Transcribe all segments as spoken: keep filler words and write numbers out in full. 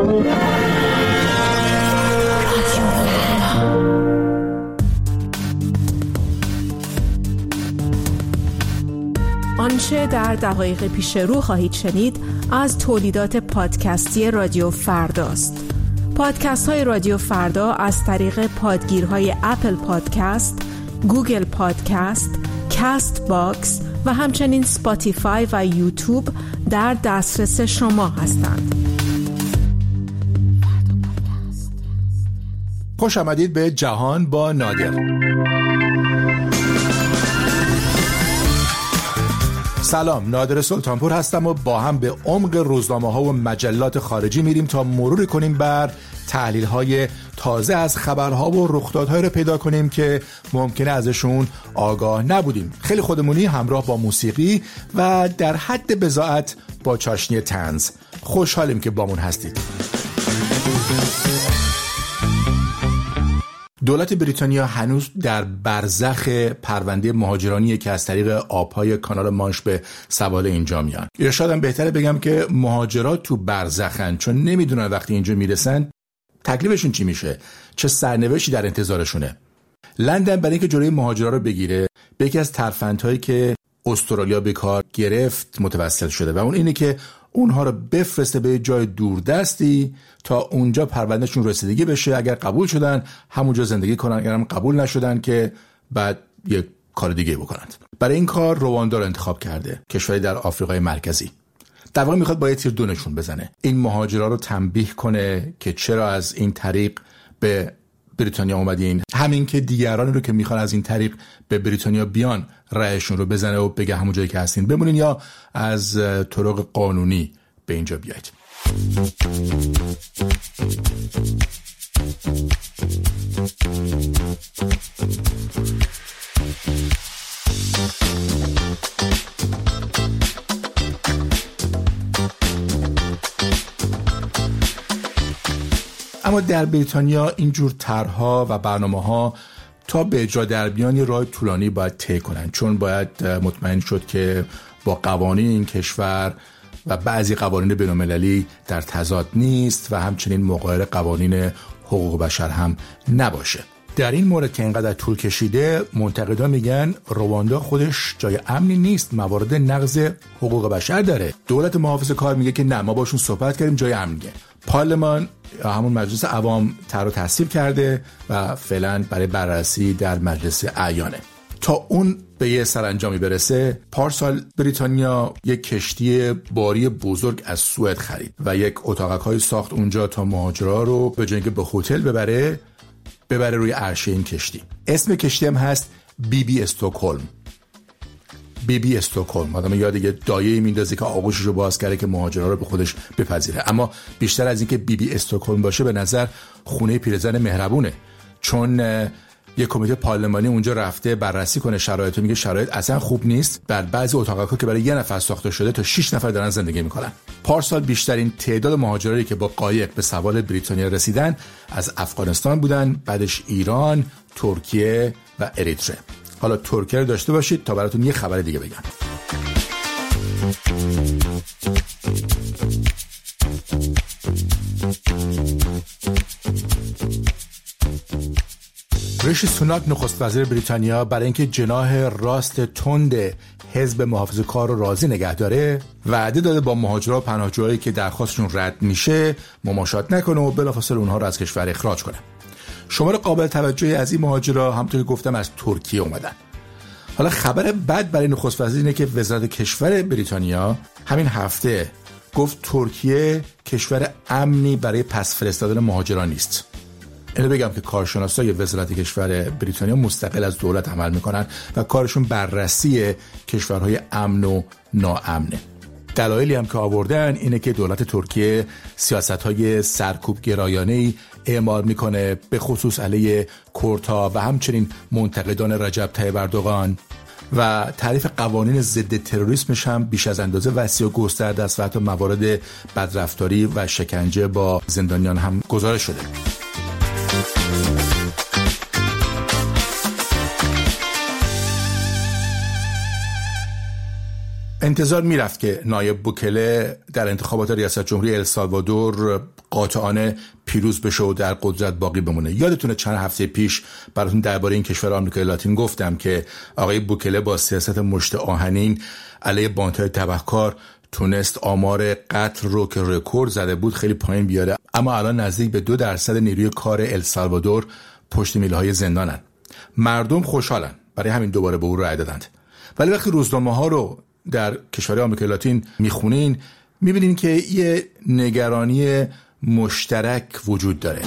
آنچه در دقایق پیش رو خواهید شنید از تولیدات پادکستی رادیو فرداست. پادکست های رادیو فردا از طریق پادگیرهای اپل پادکست، گوگل پادکست، کاست باکس و همچنین سپاتیفای و یوتیوب در دسترس شما هستند. خوش آمدید به جهان با نادر. سلام، نادر سلطانپور هستم و با هم به عمق روزنامه ها و مجلات خارجی میریم تا مرور کنیم بر تحلیل های تازه از خبرها و رخدادهایی رو پیدا کنیم که ممکنه ازشون آگاه نبودیم. خیلی خودمونی، همراه با موسیقی و در حد بضاعت با چاشنی طنز. خوشحالیم که بامون هستید. دولت بریتانیا هنوز در برزخ پرونده مهاجرانیه که از طریق آبهای کانال مانش به سواحل اینجا میان. یا شاید هم بهتره بگم که مهاجرات تو برزخن، چون نمیدونن وقتی اینجا میرسن تکلیفشون چی میشه، چه سرنوشتی در انتظارشونه. لندن برای اینکه جلوی مهاجرا رو بگیره به یکی از ترفندهایی که استرالیا به کار گرفت متوسل شده و اون اینه که اونها رو بفرسته به جای دوردستی تا اونجا پروندهشون رسیدگی بشه. اگر قبول شدن همونجا زندگی کنن، اگر هم قبول نشدن که بعد یک کار دیگه بکنند. برای این کار رواندا رو انتخاب کرده، کشوری در آفریقای مرکزی. در واقع میخواد با یه تیر دونشون بزنه، این مهاجرا رو تنبیه کنه که چرا از این طریق به بریتانیا اومدین، همین که دیگرانی رو که میخوان از این طریق به بریتانیا بیان رأیشون رو بزنه و بگه همون جایی که هستین بمونین یا از طرق قانونی به اینجا بیایید. اما در بریتانیا اینجور طرح‌ها و برنامه‌ها تا به اجرا در بیان یه راه طولانی باید طی کنن، چون باید مطمئن شد که با قوانین این کشور و بعضی قوانین بین‌المللی در تضاد نیست و همچنین مغایر قوانین حقوق بشر هم نباشه. در این مورد که اینقدر طول کشیده، منتقدان میگن رواندا خودش جای امنی نیست، موارد نقض حقوق بشر داره. دولت محافظه‌کار میگه که نه، ما باشون صحبت کردیم، جای امنیه. پارلمان همون مجلس عوام طرح رو تصویب کرده و فعلا برای بررسی در مجلس اعیانه. تا اون به یه سرانجامی برسه، پارسال بریتانیا یک کشتی باری بزرگ از سوئد خرید و یک اتاقک‌های ساخت اونجا تا مهاجرا رو به جای اینکه به هتل ببره ببره روی عرشه این کشتی. اسم کشتی هم هست بی بی استکهلم. بی بی استکهلم، آدم یاد یه دایه‌ای میندازه که آغوشش رو باز کرده که مهاجرا رو به خودش بپذیره. اما بیشتر از اینکه بی بی استکهلم باشه، به نظر خونه پیرزن مهربونه، چون یه کمیته پارلمانی اونجا رفته بررسی کنه شرایط، میگه شرایط اصلا خوب نیست. در بعضی اتاق‌ها که برای یه نفر ساخته شده تا شش نفر دارن زندگی میکنن. پارسال بیشترین تعداد مهاجرایی که با قایق به سواحل بریتانیا رسیدن از افغانستان بودن، بعدش ایران، ترکیه و اریتره. حالا ترکیه رو داشته باشید تا براتون یه خبر دیگه بگم. ریشی سوناک نخست وزیر بریتانیا برای اینکه جناح راست تند حزب محافظه‌کار رو راضی نگه داره، وعده داده با مهاجرا و پناهجویانی که درخواستشون رد میشه مماشات نکنه و بلافاصله اونها رو از کشور اخراج کنه. شمار قابل توجهی از این مهاجرا همونطور که گفتم از ترکیه اومدن. حالا خبر بد برای نخست وزیر اینه که وزارت کشور بریتانیا همین هفته گفت ترکیه کشور امنی برای پس فرستادن مهاجران نیست. اینو بگم که کارشناسای وزارت کشور بریتانیا مستقل از دولت عمل میکنن و کارشون بررسی کشورهای امن و ناامنه. دلایلی هم که آوردن اینه که دولت ترکیه سیاست‌های سرکوب گرایانه‌ای اعمال میکنه، به خصوص علیه کردها و همچنین منتقدان رجب طیب اردوغان، و تعریف قوانین ضد تروریسمش هم بیش از اندازه وسیع و گسترده است و حتی موارد بدرفتاری و شکنجه با زندانیان هم گزارش شده. انتظار میرفت که نایب بوکله در انتخابات ریاست جمهوری السالوادور قاطعانه پیروز بشه و در قدرت باقی بمونه. یادتونه چند هفته پیش براتون درباره این کشور آمریکای لاتین گفتم که آقای بوکله با سیاست مشت آهنین علیه باندهای تبهکار تونست آمار قتل رو که رکورد زده بود خیلی پایین بیاره، اما الان نزدیک به دو درصد نیروی کار السالوادور پشت میله‌های زندانن. مردم خوشحالن، برای همین دوباره به او رأی دادند. ولی وقتی روزنامه‌ها رو در کشورهای آمریکای لاتین میخونین میبینین که یه نگرانی مشترک وجود داره.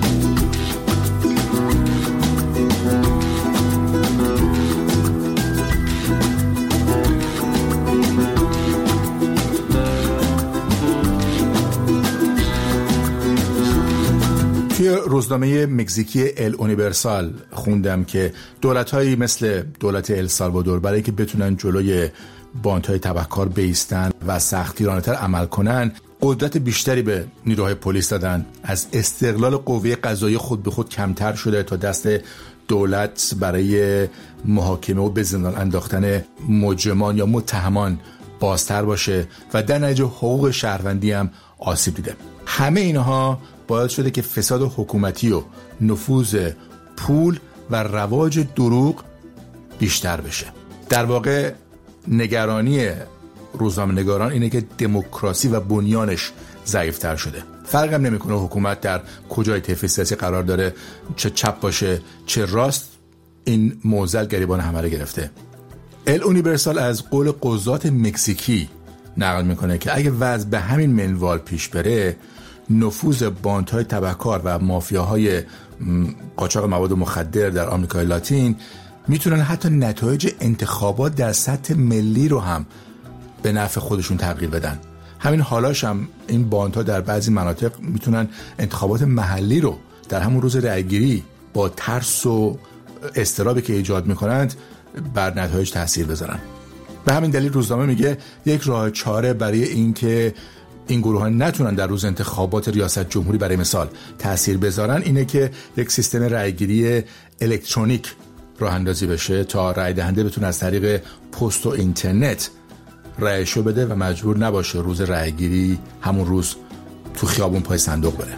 توی روزنامه مکزیکی ال اونیورسال خوندم که دولت‌هایی مثل دولت السالوادور برای اینکه بتونن جلوی باندهای تبهکار بایستن و سختگیرانه‌تر عمل کنن قدرت بیشتری به نیروهای پلیس دادن. از استقلال قوه قضایی خود به خود کمتر شده تا دست دولت برای محاکمه و به زندان انداختن مجرمان یا متهمان بازتر باشه و در نتیجه حقوق شهروندی هم آسیب دیده. همه اینها باعث شده که فساد حکومتی و نفوذ پول و رواج دروغ بیشتر بشه. در واقع نگرانی روزنامه‌نگاران اینه که دموکراسی و بنیانش ضعیف‌تر شده. فرق هم نمی‌کنه حکومت در کجای طیف سیاسی قرار داره، چه چپ باشه چه راست، این معضل گریبان همه رو گرفته. ال اونیورسال از قول قضات مکزیکی نقل میکنه که اگه وضع به همین منوال پیش بره نفوذ باندهای تبهکار و مافیاهای قاچاق مواد مخدر در آمریکای لاتین میتونن حتی نتایج انتخابات در سطح ملی رو هم به نفع خودشون تغییر بدن. همین حالاش هم این باندها در بعضی مناطق میتونن انتخابات محلی رو در همون روز رأیگیری با ترس و اضطرابی که ایجاد میکنند بر نتایج تاثیر بذارن. به همین دلیل روزنامه میگه یک راه چاره برای این که این گروه ها نتونن در روز انتخابات ریاست جمهوری برای مثال تأثیر بذارن اینه که یک سیستم رأیگیری الکترونیک راه اندازی بشه تا رأی دهنده بتونه از طریق پست و اینترنت رأیشو بده و مجبور نباشه روز رأیگیری همون روز تو خیابون پای صندوق بره.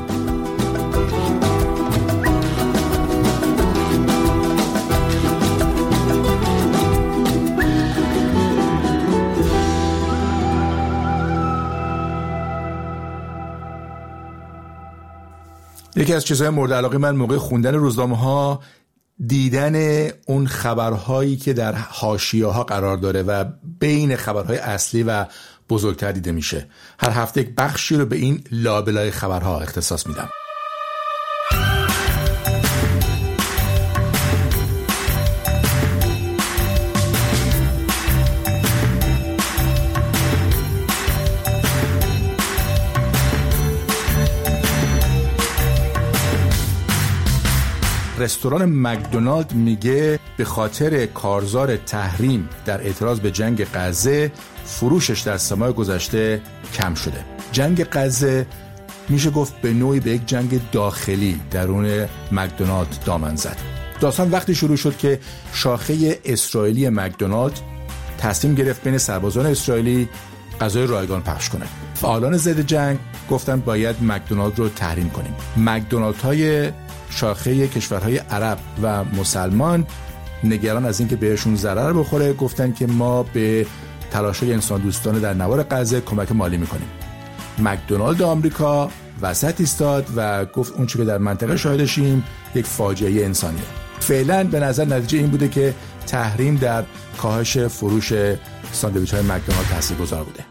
یکی از چیزهای مورد علاقه من موقع خوندن روزنامه‌ها دیدن اون خبرهایی که در حاشیه‌ها قرار داره و بین خبرهای اصلی و بزرگتر دیده میشه. هر هفته یک بخشی رو به این لابلای خبرها اختصاص میدم. رستوران مکدونالد میگه به خاطر کارزار تحریم در اعتراض به جنگ غزه فروشش در سه ماه گذشته کم شده. جنگ غزه میشه گفت به نوعی به یک جنگ داخلی درون مکدونالد دامن زد. داستان وقتی شروع شد که شاخه اسرائیلی مکدونالد تصمیم گرفت بین سربازان اسرائیلی غذای رایگان پخش کنه. فعالان ضد جنگ گفتن باید مکدونالد رو تحریم کنیم. مکدونالدهای شاخه کشورهای عرب و مسلمان نگران از اینکه بهشون ضرر بخوره گفتن که ما به تلاش‌های انسان دوستانه در نوار غزه کمک مالی میکنیم. مکدونالد آمریکا وسط ایستاد و گفت اون چیزی که در منطقه شاهدشیم یک فاجعه انسانیه. فعلا به نظر نتیجه این بوده که تحریم در کاهش فروش ساندویچ‌های مکدونالد تاثیرگذار بوده.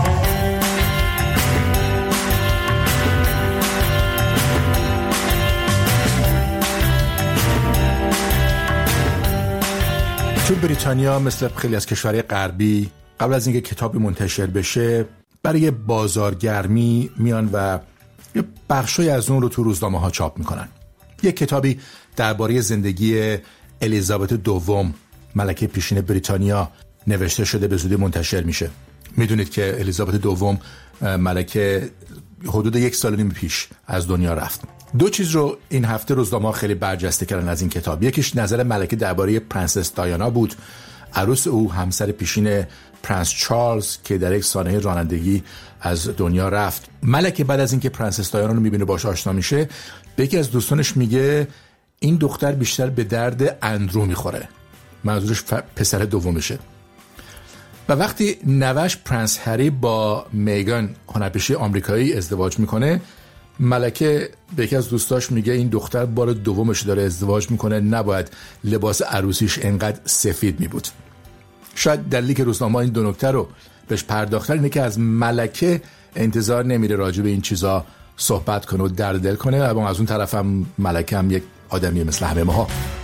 تو بریتانیا مثل خیلی از کشورهای غربی قبل از اینکه کتابی منتشر بشه برای بازارگرمی میان و یه بخشی از اون رو تو روزنامه‌ها چاپ میکنن. یک کتابی درباره زندگی الیزابت دوم ملکه پیشین بریتانیا نوشته شده، به زودی منتشر میشه. میدونید که الیزابت دوم ملکه حدود یک سال و نیم پیش از دنیا رفت. دو چیز رو این هفته روزنامه‌ها خیلی برجسته کردن از این کتاب. یکیش نظر ملکه درباره پرنسس دایانا بود عروس او همسر پیشین پرنس چارلز که در یک سانحه رانندگی از دنیا رفت. ملکه بعد از اینکه پرنسس دایانا رو میبینه باهاش آشنا میشه، به یکی از دوستانش میگه این دختر بیشتر به درد اندرو میخوره، منظورش پسر دومشه. و وقتی نوش پرنس هری با میگان هنرپیشه آمریکایی ازدواج میکنه، ملکه به یکی از دوستاش میگه این دختر بار دومش داره ازدواج میکنه، نباید لباس عروسیش انقدر سفید میبود. شاید دلیلی که روزنامه‌ها این دو نکته رو بهش پرداختن اینه که از ملکه انتظار نمیره راجع به این چیزا صحبت کنه و درد دل کنه، اما از اون طرف هم ملکه هم یک آدمیه مثل همه ماها.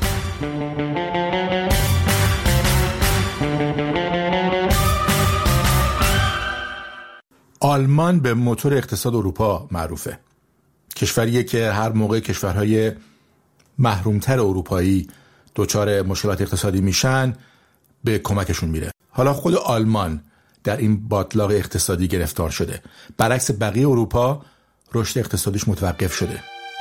آلمان به موتور اقتصاد اروپا معروفه. کشوریه که هر موقع کشورهای محرومتر اروپایی دچار مشکلات اقتصادی میشن به کمکشون میره. حالا خود آلمان در این باتلاق اقتصادی گرفتار شده. برعکس بقیه اروپا رشد اقتصادیش متوقف شده.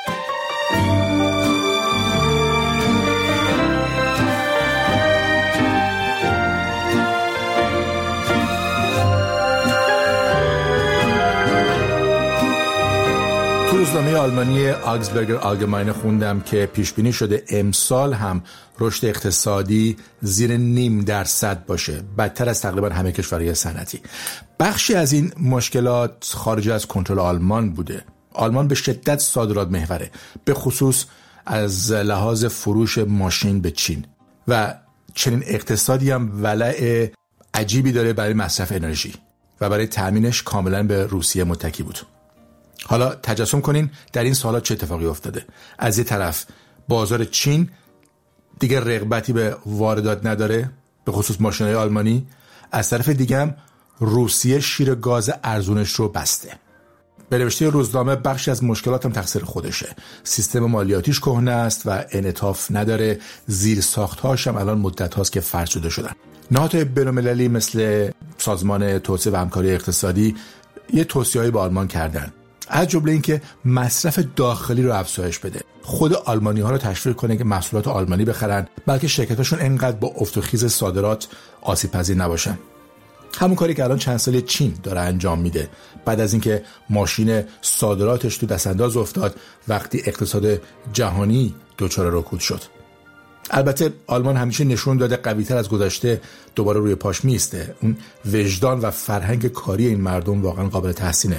روزنامه آلمانی آگزبرگر آلگماینه خوندم که پیش بینی شده امسال هم رشد اقتصادی زیر نیم درصد باشه، بدتر از تقریبا همه کشورهای صنعتی. بخشی از این مشکلات خارج از کنترل آلمان بوده. آلمان به شدت صادرات محوره، به خصوص از لحاظ فروش ماشین به چین و چنین اقتصادی هم ولع عجیبی داره برای مصرف انرژی و برای تأمینش کاملا به روسیه متکی بود. حالا تجسم کنین در این سالها چه اتفاقی افتاده. از یه طرف بازار چین دیگه رغبتی به واردات نداره، به خصوص ماشین‌های آلمانی. از طرف دیگه هم روسیه شیر گاز ارزونش رو بسته. به نوشته روزنامه بخشی از مشکلات هم تقصیر خودشه. سیستم مالیاتیش کهنه است و انعطاف نداره. زیر ساخت‌هاش هم الان مدت هاست که فرسوده شدن. نهادهای بین‌المللی مثل سازمان توسعه و همکاری اقتصادی یه توصیه‌ای به آلمان کردن، از جمله این که مصرف داخلی رو افزایش بده، خود آلمانی ها رو تشویق کنه که محصولات آلمانی بخرن، بلکه شرکتاشون انقدر با افت و خیز صادرات آسیب پذیر نباشن. همون کاری که الان چند سال چین داره انجام میده بعد از اینکه ماشین صادراتش تو دستانداز افتاد وقتی اقتصاد جهانی دچار رکود شد. البته آلمان همیشه نشون داده قوی‌تر از گذشته دوباره روی پاش میسته. اون وجدان و فرهنگ کاری این مردم واقعا قابل تحسینه.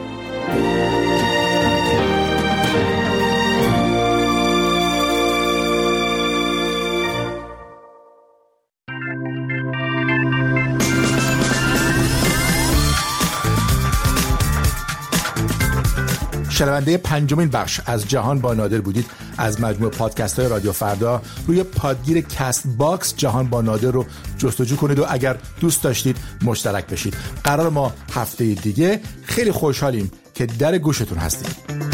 شنونده پنجمین بخش از جهان با نادر بودید از مجموعه پادکست های رادیو فردا. روی پادگیر کست باکس جهان با نادر رو جستجو کنید و اگر دوست داشتید مشترک بشید. قرار ما هفته دیگه خیلی خوشحالیم که در گوشتون هستیم.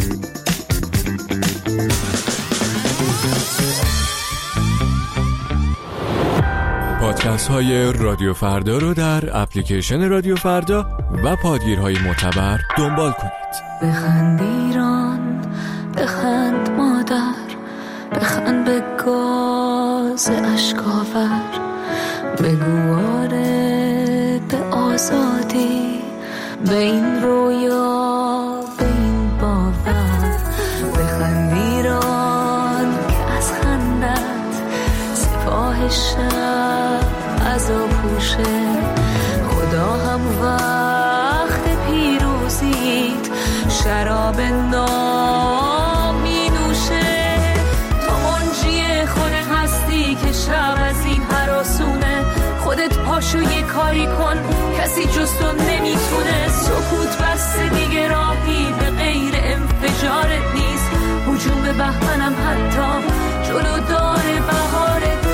پادکست های رادیو فردا رو در اپلیکیشن رادیو فردا و پادگیرهای معتبر دنبال کنید. بخند ایران، بخند مادر، بخند به گاز اشکاور، بگو آره به آزادی، به این رویا، به این باور. بخند ایران که از خندت سپاه شب از آپوشه، خدا هم وقت پیروزید شراب نام می نوشه. تو منجی خود هستی که شب از این هراسونه، خودت پاشو یه کاری کن کسی جز تو نمیتونه. سکوت بسته دیگه راهی به غیر انفجارت نیست، هجوم به بهمنم حتی جلو داره بهارت.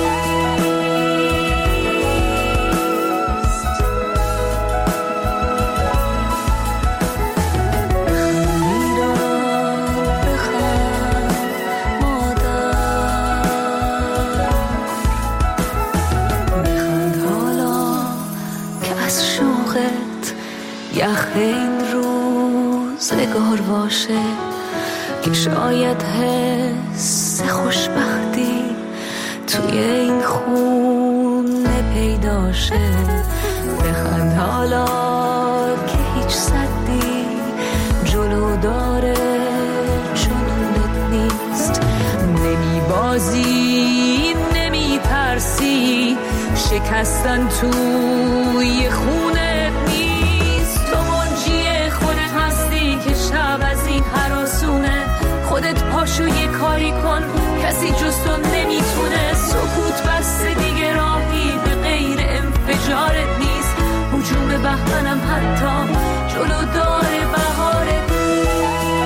یخ این روزگار باشه که شاید حس خوشبختی توی این خونه پیدا شه. بخند حالا که هیچ سدی جلو داره جنونت نیست. نمی بازی نمی ترسی، شکستن توی خونت نیست. تو منجی خودت هستی که شب از این هراسونه. خودت پاشو یه کاری کن، کسی جز تو نمیتونه. سکوت بس دیگه راهی به غیر انفجارت نیست. هجوم بهمنم حتی جلو داره بهارت نیست.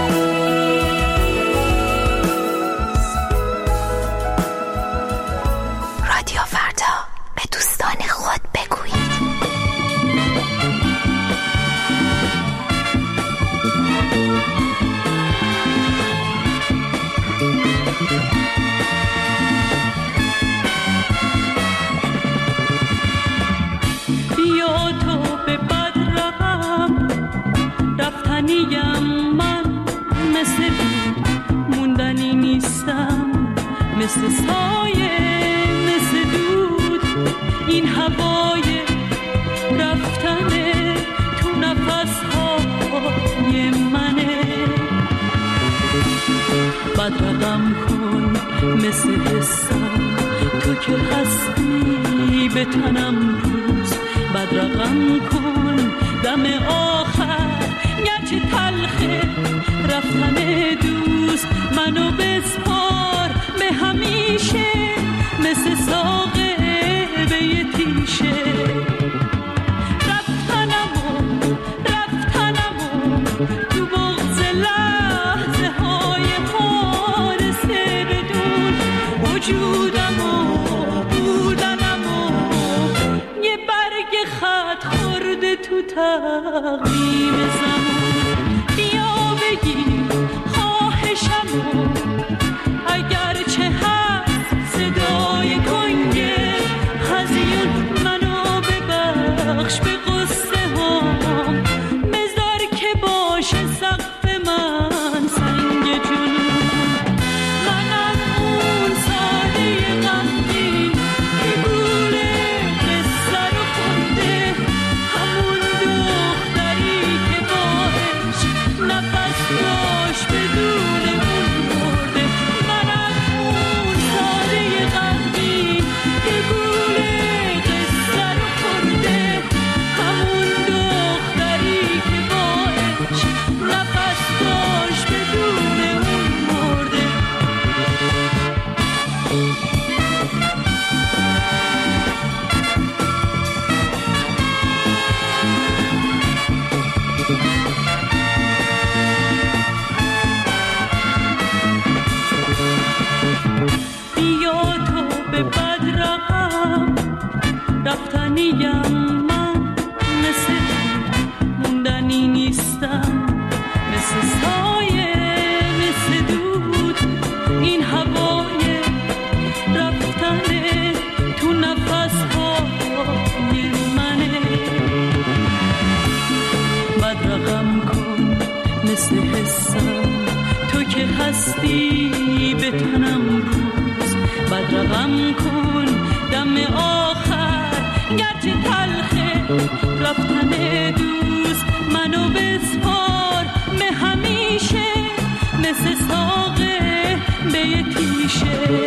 رادیو فردا، به دوستان خود بگویید. بیا تو به بد رقم رفتنیم، من مثل موندنی نیستم. مثل سایه مثل دود این هوای رفتنه تو نفسهای منه. بد رقم کن مثل حسم، تو که هستی به تنم روز. بد رقم کن دم آخر گرچه تلخه رفتن دوست. منو بسپار به همیشه مثل ساقه به یه تیشه. رفتنمو رفتنمو تو بغض لحظه های حادثه بدون. وجودمو بودنمو یه برگ خط خورده تو تقویم زمان. بیا بگی خواهشمو اگرچه هست صدای گنگه هزیون. منو ببخش به قصه هام، بذار که باشه سقف من سنگ جنون. منم اون ساده غمگین که گوله قصه رو خونده. همون دختری که باهش نفس داشت بدون اون مرده. منم اون ساده غمگین که گوله قصه رو خونده. همون دختری که باهش نفس داشت بدون اون مرده. بیا تو به بد رقم رفتنیم، من مثل موندنی نیستم. مثل سایه مثل دود این هوای رفتنه تو نفسهای منه. بد رقم کن مثل حسم، تو که هستی به تنم روز. بد رقم کن دم آخر گرچه تلخه رفتن دوست. منو بسپار به همیشه مثل ساقه به یه تیشه.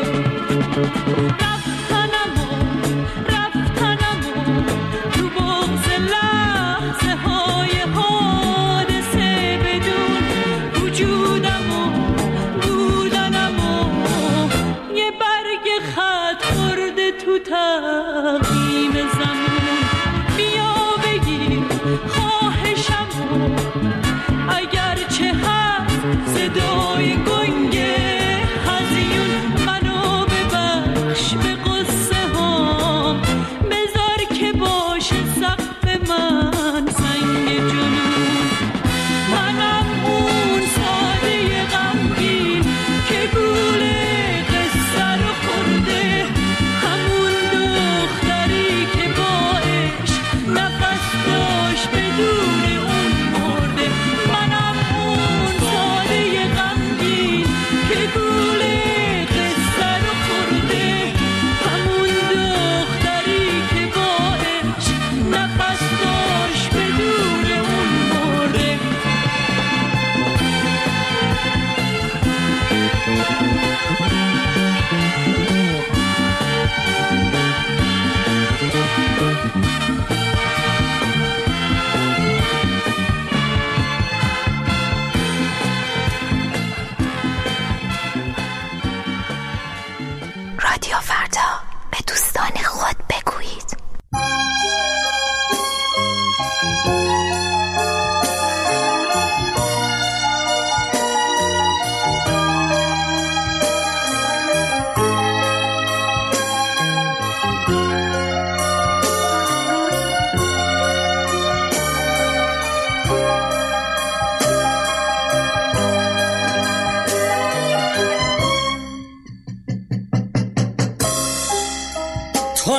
رفتنمو رفتنمو تو بغض لحظه های حادثه بدون. وجودمو بودنمو یه برگ خط خورده تو تقویم زمان. بیا بگیر خواهشمو اگرچه هست صدای گنگه هزیون. منو ببخش به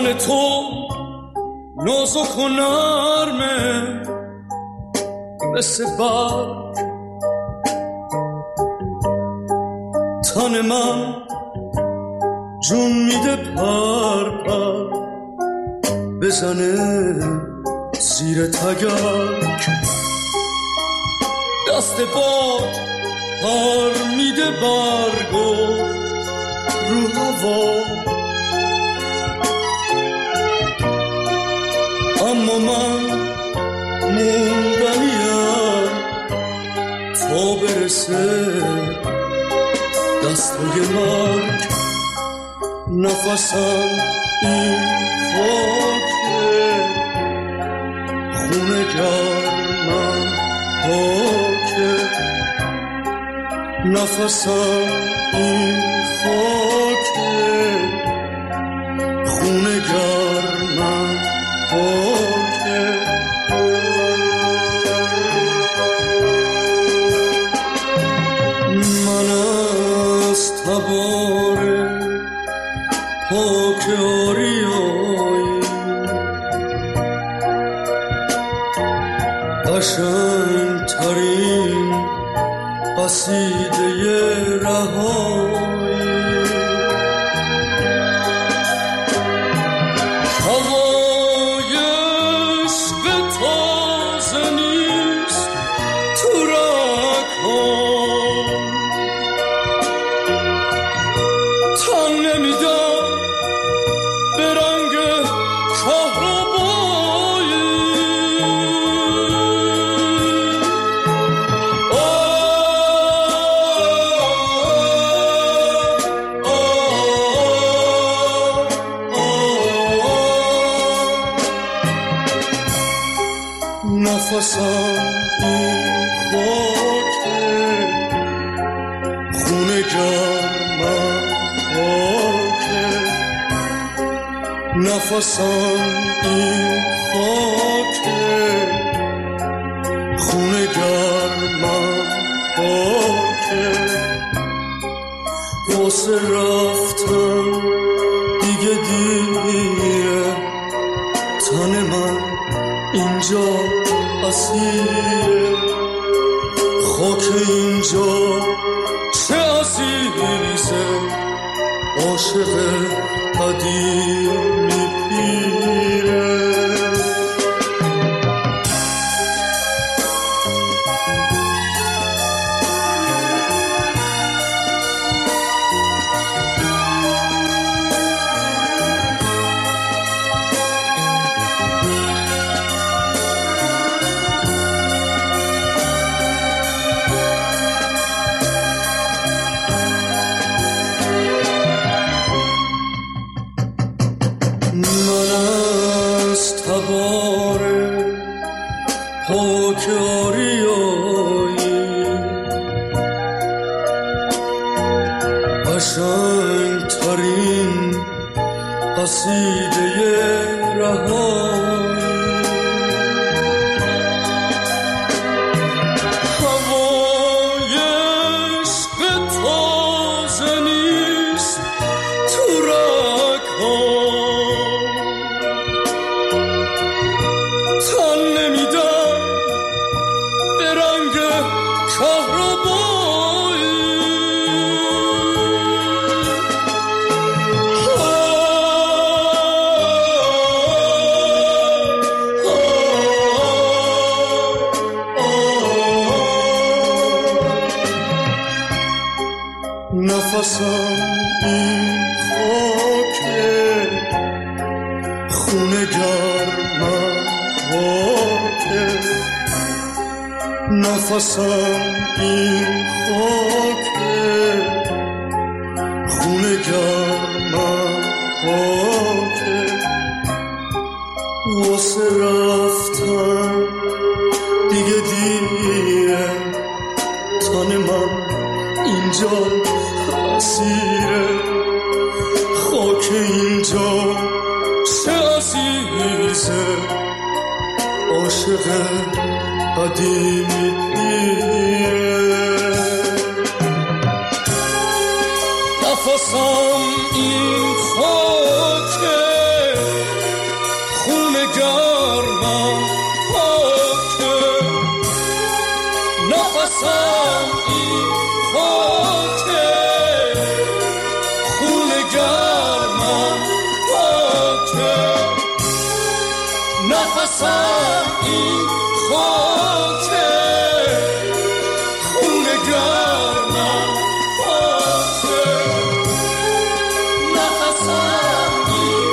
تن تو نازک و نرمه مثل برگ، تن من جون میده پر پر بزنه زیر تگرگ، دست باد پر میده برگو رو هوا، اما من موندنیم تا برسه دستای مرگ. نفسم این خاکه، خونه گرمم پاکه، نفسم این خاکه، خونه گرمم پاکه. من از تبار پاک آریایی قشنگ ترین قصیده رهایی، هوای عشق تازه نیست تو رگ‌هام، تن نمیدم به رنگ کهربایی. نفسم این خاکه، خونه گرمم پاکه، نفسم این خاکه، خونه گرمم پاکه. واسه رفتم دیگه دیگه تن من اینجا اسیره، خاک اینجا چه عزیزه، عاشق قدیمی پیره. پاک آریایی قشنگ ترین قصیده رهایی، هوای عشق تازه نیست تو رگ‌هام، تن نمیدم به رنگ کهربایی. نفسم این خاکه، خونه گرمم پاکه، نفسم این خاکه، خونه گرمم پاکه. واسه رفتم دیگه دیگه تن من اینجا اسیره، خاک اینجا چه عزیزه، عاشق قدیمی پیره. نفسم این خاکه، اصلا این خاطر خونه گرمم خاطر نه اصلا این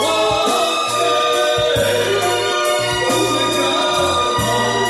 خاطر خونه گرمم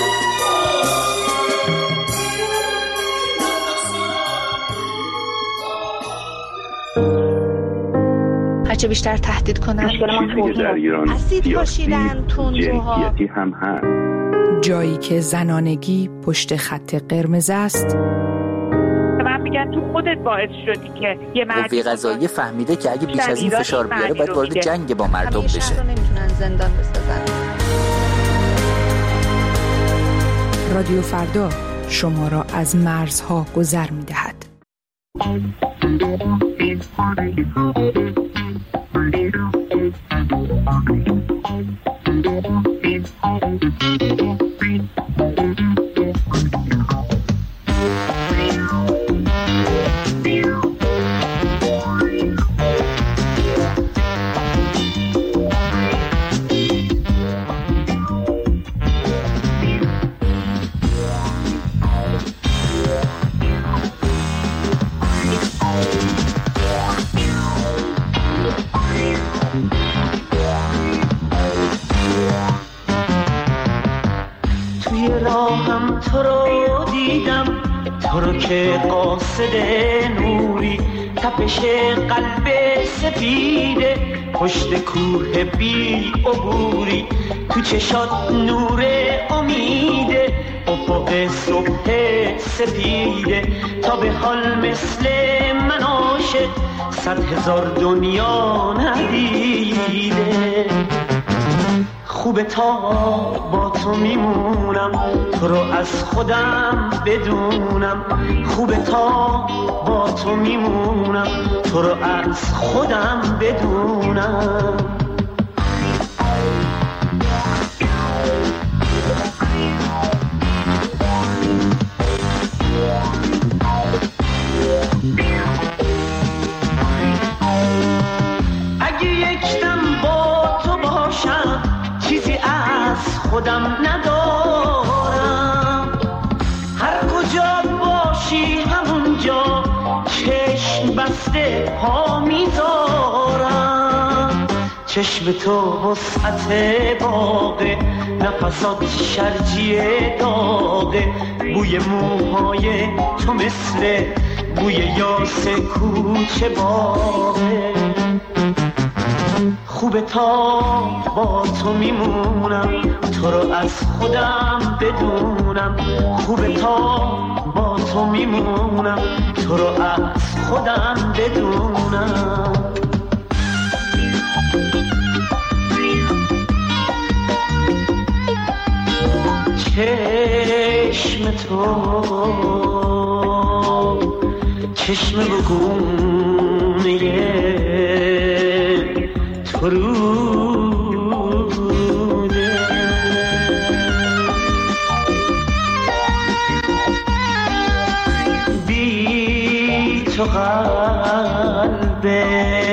هرچه بیشتر تهدید کنن چیزی که در ایران اسید پاشیدن، تندروها، جنسیتی هم هست. جایی که زنانگی پشت خط قرمز است. من میگن تو خودت باعث شدی که یه مرد قوه قضاییه فهمیده که اگه بیش از این فشار بیاره باید وارد جنگ با مردم بشه. شهر رو نمیتونن زندان بسازن. رادیو فردا شما را از مرزها گذر می‌دهد. راهم تو رو دیدم، تو رو که قاصد نوری، تپش قلب سفیده پشت کوه بی عبوری، تو چشات نور امیده افق صبح سپیده، تا به حال مثل من عاشق صد هزار دنیا ندیده. خوبه تا با تو میمونم، تو رو از خودم بدونم. خوبه تا با تو میمونم، تو رو از خودم بدونم. اگه یک دم با تو باشم چیزی از خودم ندارم، هر کجا باشی همونجا چشم بسته پا میذارم. چشم تو وسعت باغه، نفسات شرجی داغه، بوی موهای تو مثل بوی یاس کوچه باغه. خوبه تا با تو میمونم، تو رو از خودم بدونم. خوبه تا با تو میمونم، تو رو از خودم بدونم. چشم تو چشم بگونه تو روده، بی تو قلبه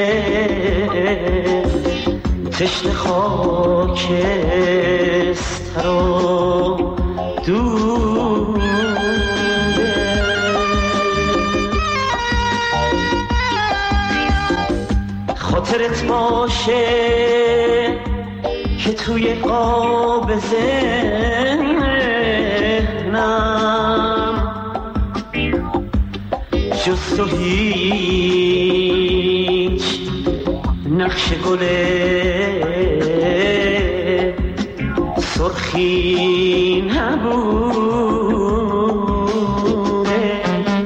تشنه خاکستر و دوده. خاطرت باشه که توی قاب ذهنم جز تو هیچ نقش گل سرخی نبوده.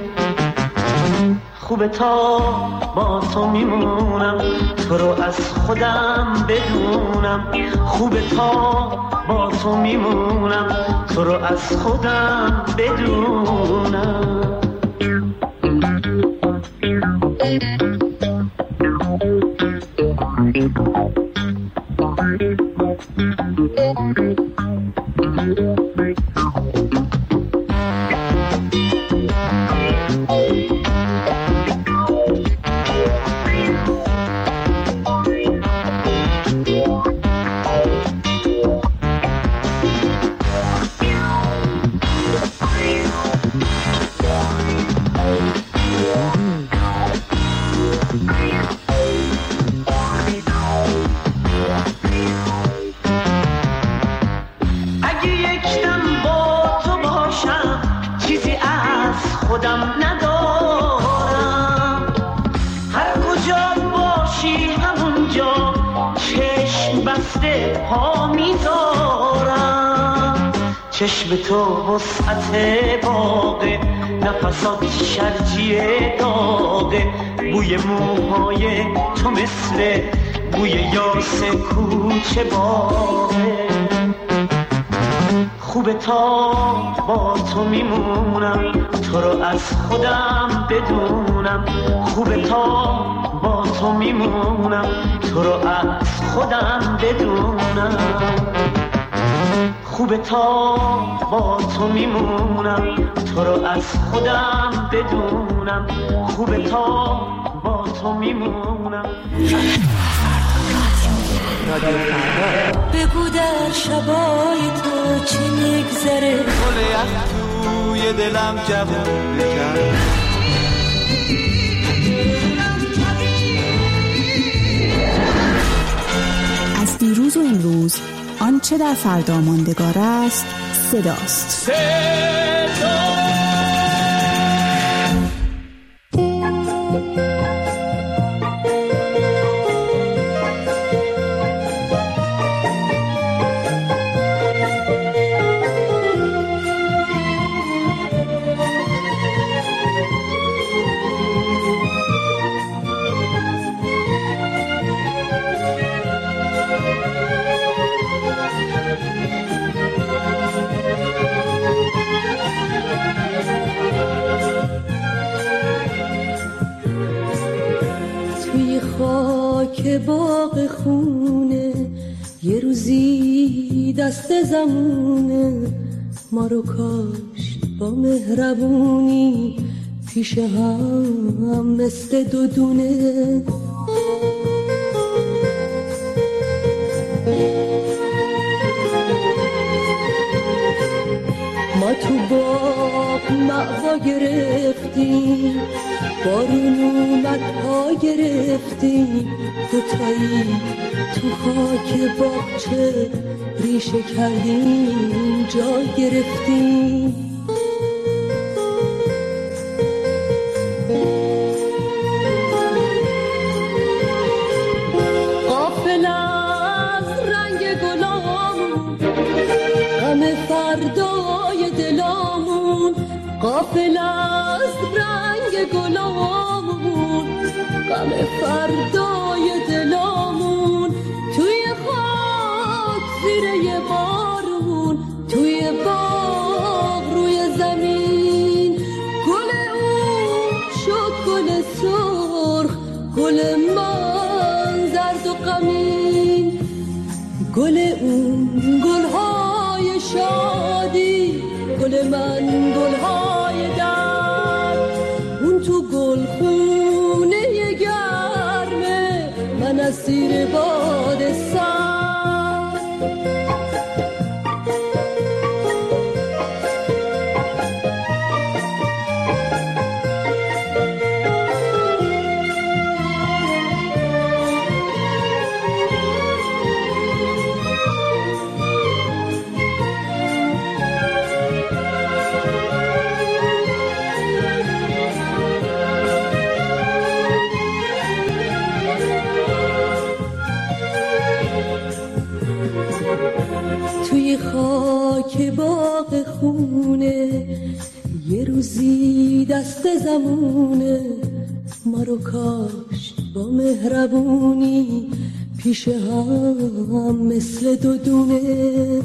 خوبه تا با تو میمونم، تو رو از خودم بدونم. خوبه تا با تو میمونم، تو رو از خودم بدونم. خودم ندارم. هر کجا باشی همونجا چشم بسته پا میذارم. چشم تو وسعت باغه، نفسات شرجی داغه، بوی موهای تو مثل بوی یاس کوچه باغه. خوبه تا با تو میمونم، تو رو از خودم بدونم. خوبه تا با تو میمونم، تو رو از خودم بدونم. خوبه تا با تو میمونم، تو رو از خودم بدونم. خوبه تا با تو میمونم. بگو در شبای تو چی میگذره، گل یخ توی دلم جوون بکن. از دیروز و امروز آنچه در فردا ماندگار است صداست. صدا که باغ خونه یه روزی دست زمونه، ما رو کاشت با مهربونی پیش هم مثل دو دونه. ما تو باغ معوا گرفتیم، بارون اومد پا گرفتیم، دوتایی تو خاک باغچه ریشه کردیم جا گرفتیم. غافل از رنگ گلامون، غم فردای دلامون، غافل از رنگ گلامون، غم فردای دلامون، توی خاک زیر یه بارون، توی باغ روی زمین، گل اون شد گل سرخ، گل من زرد و غمین، گل اون گلهای شادی، گل من گلهای درد، اون تو گل خونه گرمه، من اسیر باد سرد. توی خاک باغ خونه یه روزی دست زمونه، ما رو کاشت با مهربونی پیش هم مثل دو دونه.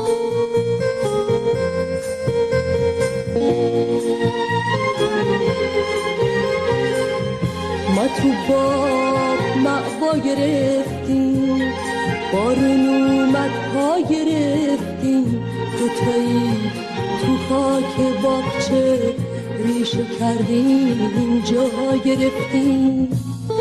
ما تو باغ معوا گرفتیم، بارون اومد پا گرفتیم، دوتایی تو خاک باغچه ریشه کردیم جا گرفتیم.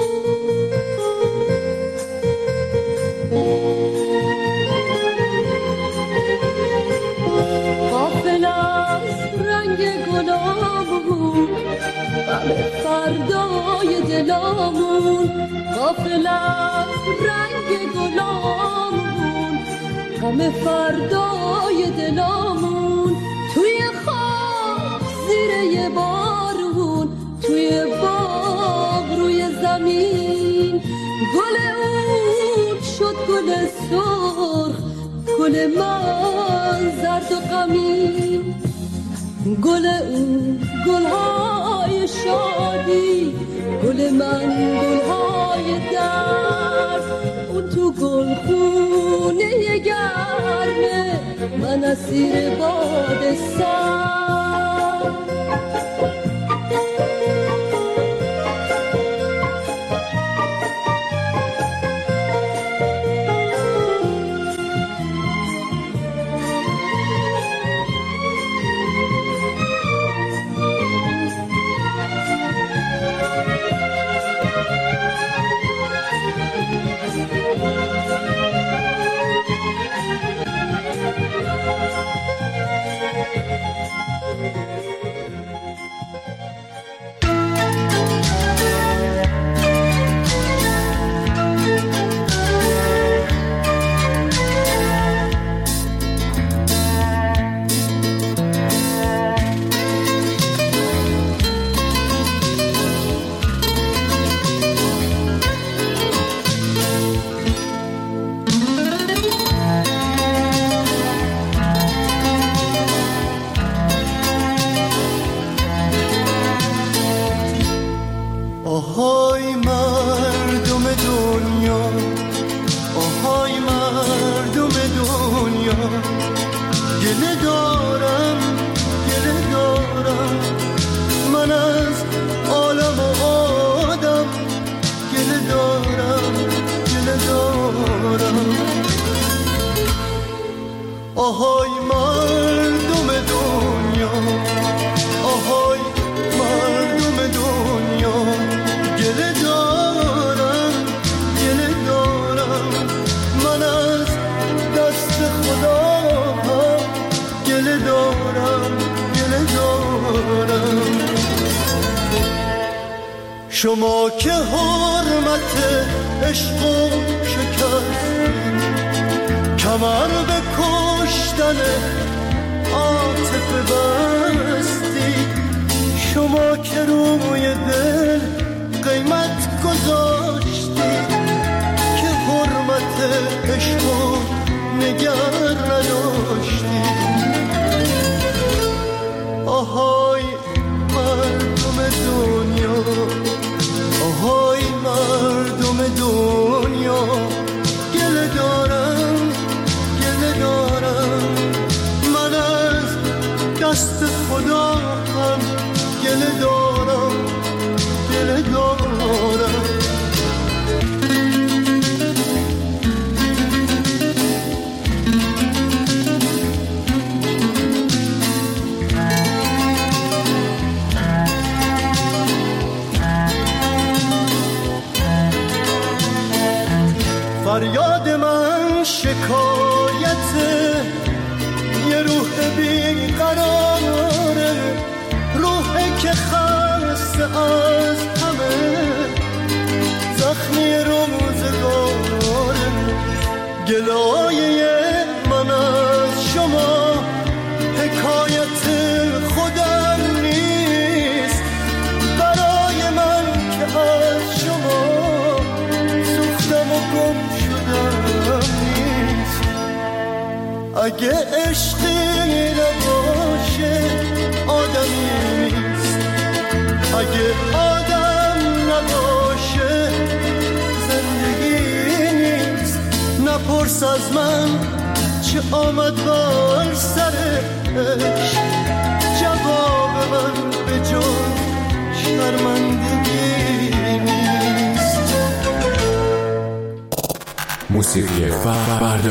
غافل از رنگ گلامون، غم فردای دلامون، غافل از رنگ گلامون، غم فردای دلامون، توی خاک زیر بارون توی باغ روی زمین گل اون شد گل سرخ گل من زرد و غمین گل اون گلهای شادی گل من گلهای درد اون تو گل خونه گرمه من اسیر باد سرد آهای مردم دنیا آهای مردم دنیا گله دارم گله دارم من از عالم و آدم گله دارم گله دارم آهای مردم دنیا آهای مردم دنیا گله دارم گله دارم من از دست خدا گله دارم گله دارم شما که حرمت عشق و شکستید کمر به کشتن عاطفه بستید شما که روی دل قیمت گذاشتید که حرمت عشق و نگر نداشتید آهای مردم دنیا آهای مردم دنیا گله دارم گله دارم من از دست خدا هم گله دارم گله دارم فریاد من شکایت یه روح بیقراره روحی که خسته از همه زخمی روزگاره گلایه من از شما حکایت خودم نیست برای من که از شما سوختم و گم شدم نیست اگه عشقی نباشه آدمی نیست اگه آدم نباشه زندگی نیست نپرس از من چه آمد بر سر عشق جواب من به جز شرمندگی نیست موسیقی فردا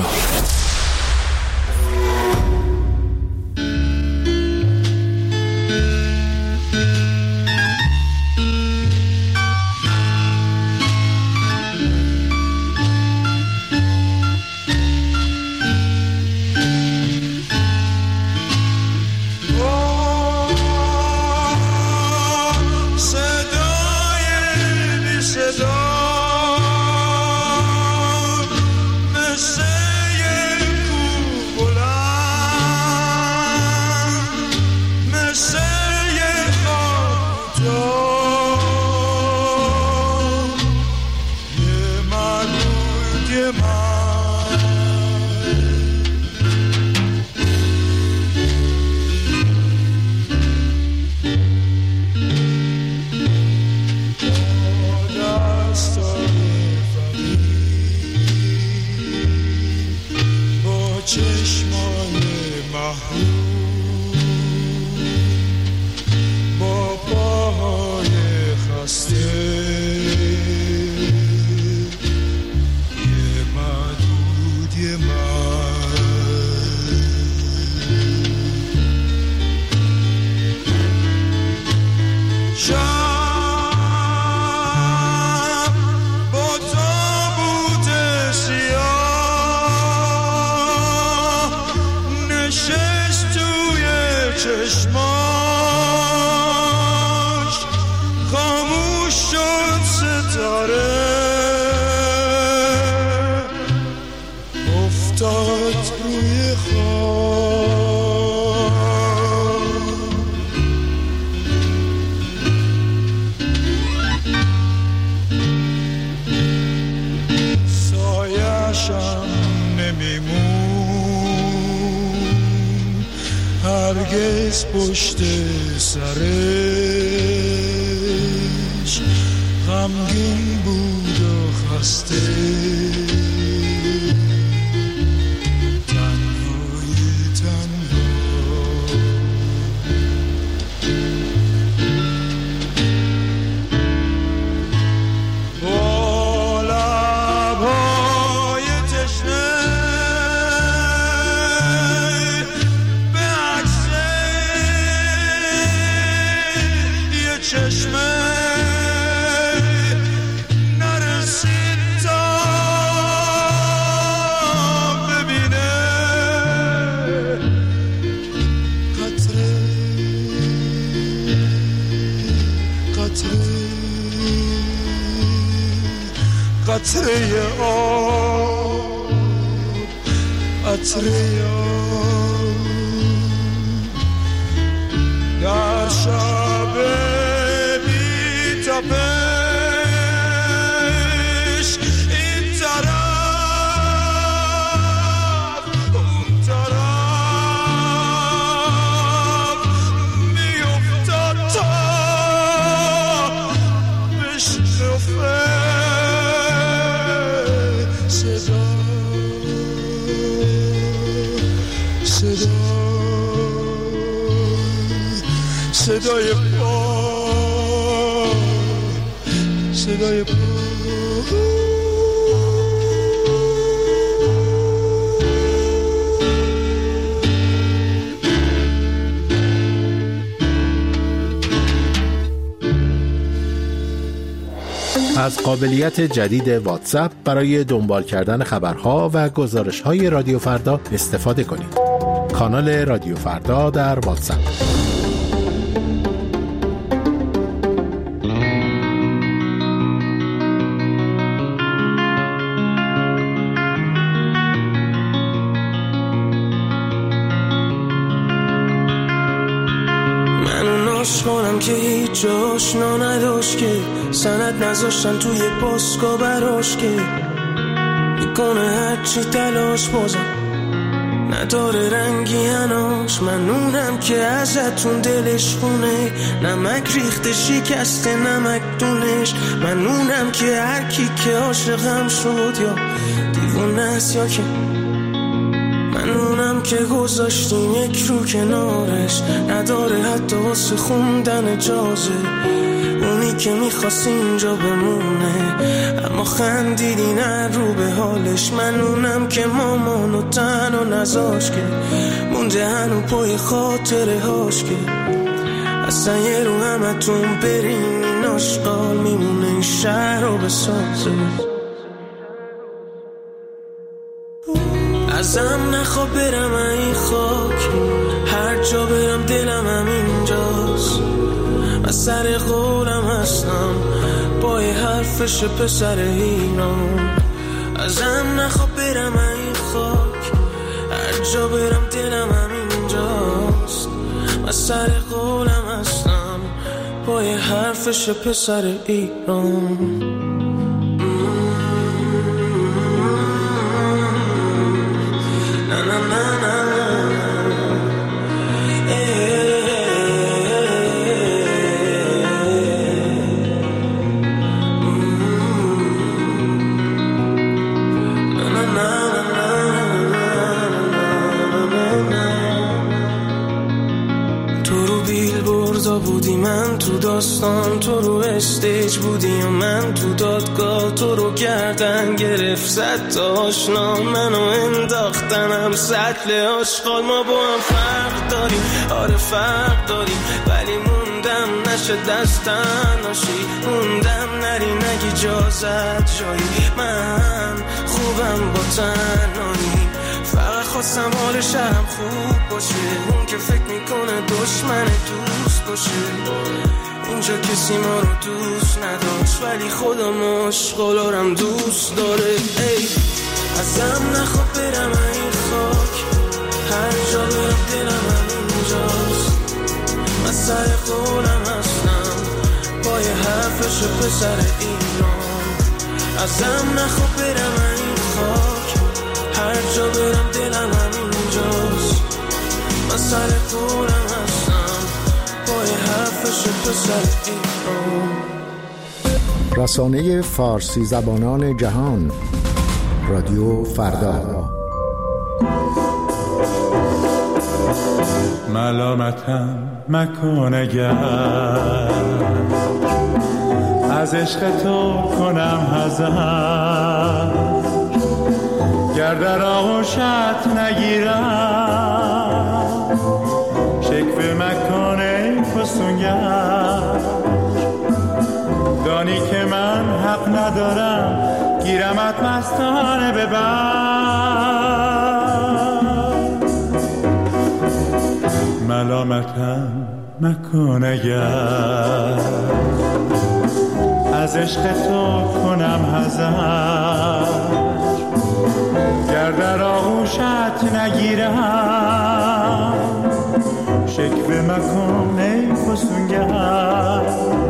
صدا مثل شب با تابوت سیاه نشست توی چشماش، خاموش شد ستاره، افتاد روی خواب. سایه‌شم نمیمون هرگز پشت سرش، غمگین بود و خسته، قطره آب، قطره آب در شب بی تپش، این طرف اون طرف میافتاد تا بشنفه صدای پا، صدای پا. از قابلیت جدید واتساپ برای دنبال کردن خبرها و گزارش‌های رادیو فردا استفاده کنید. کانال رادیو فردا در واتساپ. کنم که هیچ آشنا نداشت، که سند نذاشتن توی پاسکا براش، که میکنه هرچی تلاش بازم نداره رنگی هناش. منونم که ازتون دلش خونه، نمک ریخته شکسته نمک دونش. منونم که هر کی که عاشقم شد یا دیوونه است یا که منونم که گذاشتیم یک رو کنارش، نداره حتی واسه خوندن اجازه. اونی که میخواست اینجا بمونه اما خندیدی نه رو به حالش. منونم که مامانو تنها نذاش، که مونده هنو پای خاطره هاش، که اصلا یه رو همتون برین این آشقال میمونه این شهر رو بسازه. ازم نخواه برم این خاک، هر جا برم دلم همینجاست. من سر قولم هستم با یه حرفش پسر ایران. ازم نخواه برم این خاک، هر جا برم دلم همینجاست. من سر قولم هستم با یه حرفش پسر ایران. بودی من تو داستان، تو رو استیج بودی و من تو دادگاه. تو رو گردن گرفت زد تا آشنا، منو انداختنم سطل آشغال. ما با هم فرق داریم، آره فرق داریم، ولی مون موندم نشه دستن ناشی موندم نری نگی جازت جایی من خوبم با تنهایی فقط خواستم حال شب خوب باشه اون که فکر میکنه دشمن دوست باشه اینجا کسی ما رو دوست نداشت ولی خدا مشغولارم دوست داره ای ازم نخواب برم این خاک هر جا برم دلم همینجاست من سر قولم هستم با یه حرفش پسر ایران ازم نخواب برم این خاک هر جا برم دلم همینجاست من سر قولم هستم با یه حرفش پسر ایران رسانه فارسی زبانان جهان رادیو فردا ملامتم مکن اگر از عشق تو کنم حذر گر در آغوشت نگیرم شکوه مکن ای فسونگر دانی که من حق ندارم گیرمت مستانه ببر ملامتم مکن اگر از عشق تو کنم حذر گر در آغوشت نگیرم شکوه مکن ای فسونگر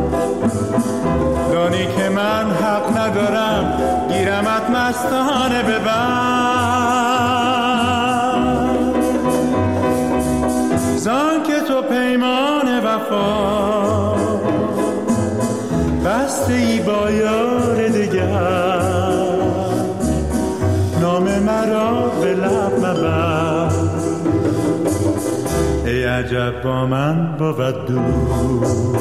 دانی که من حق ندارم گیرمت مستانه ببر زان که تو پیمان وفا بسته ای با یار دگر نام مرا به لب مبر ای عجب با من بود دوست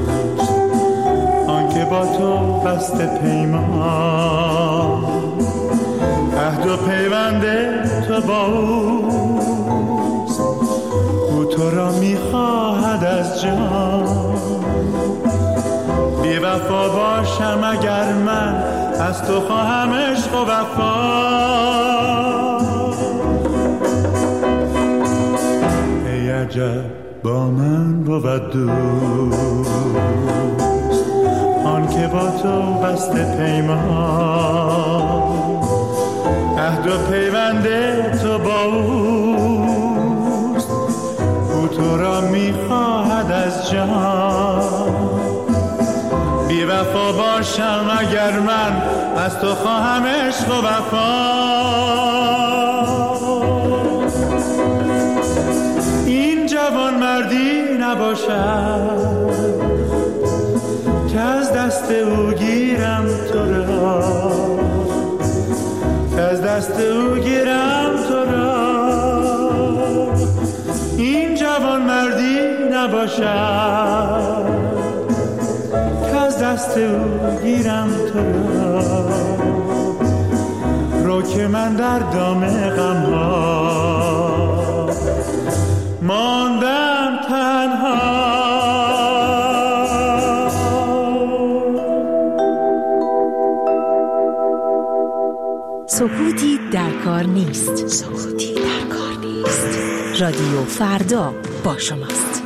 آنکه با تو بسته پیمان عهد و پیوند تو با اوست او تو را میخواهد از جان بی وفا باشم اگر من از تو خواهم عشق و وفا ای عجب با من بود دوست آن که با تو بسته پیمان عهد و پیوند تو با اوست او تو را میخواهد از جان بی وفا باشم اگر من از تو خواهم عشق و وفا این جوان مردی نباشد که از دست او گیرم تو را که از دست او گیرم تو را این جوان مردی نباشد که از دست او گیرم تو را رو که من در دام غم ها ماندم تنها سکوتی در کار نیست. سکوتی در کار نیست. رادیو فردا با شماست.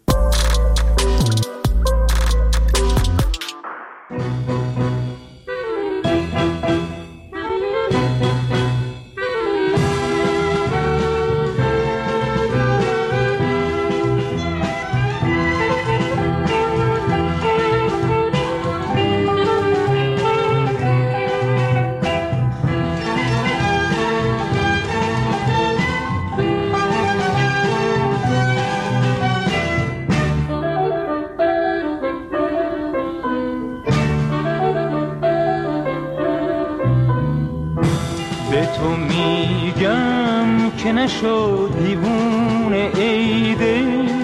نشد دیوونه ایده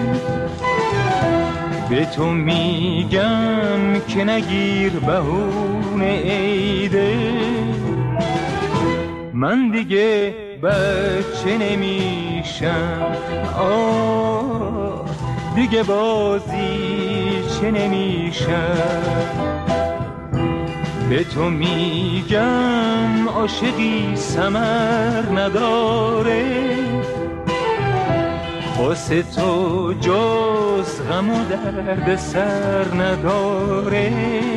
به تو میگم که نگیر بهونه ایده من دیگه بچه نمیشم آه دیگه بازی چه نمیشه. به تو میگم عاشقی ثمر نداره، واسه تو جز غم و درد سر نداره.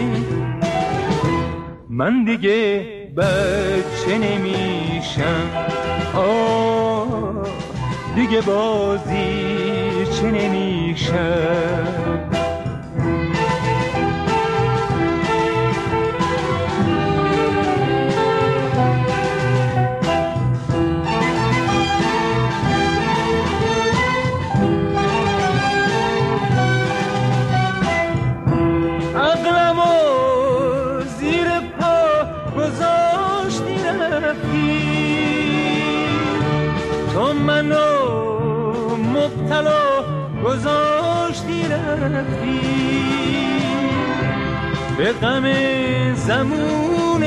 من دیگه بچه نمیشم، آه دیگه بازی چه نمیشم. تو منو مبتلا گذاشتی رفتی، به غم زمون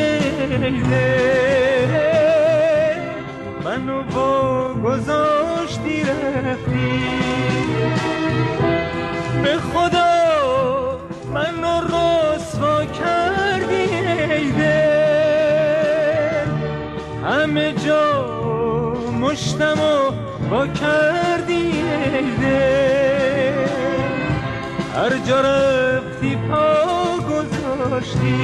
ایده منو با گذاشتی رفتی. به خدا منو رسوا کردی ایده، همه جا مشتمو با کردی ایده، هر جا رفتی پا گذاشتی،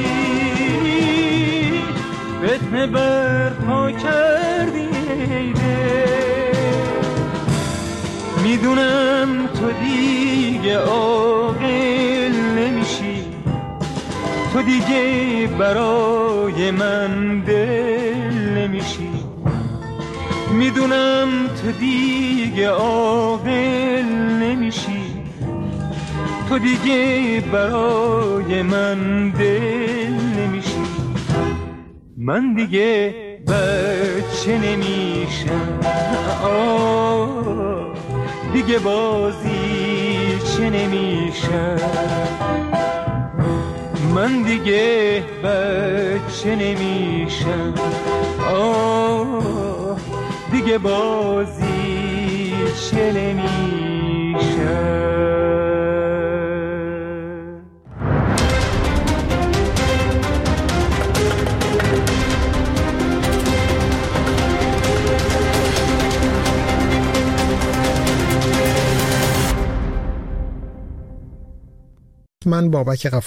فتنه بر پا کردی ایده. میدونم تو دیگه عاقل نمیشی، تو دیگه برای من دل نمیشی. میدونم تو دیگه عاقل نمیشی، تو دیگه برای من دل نمیشی. من دیگه بچه نمیشم، آه دیگه بازی چه نمیشم. من دیگه بچه نمیشم، آه دیگه بازی چه نمیشم. من بابک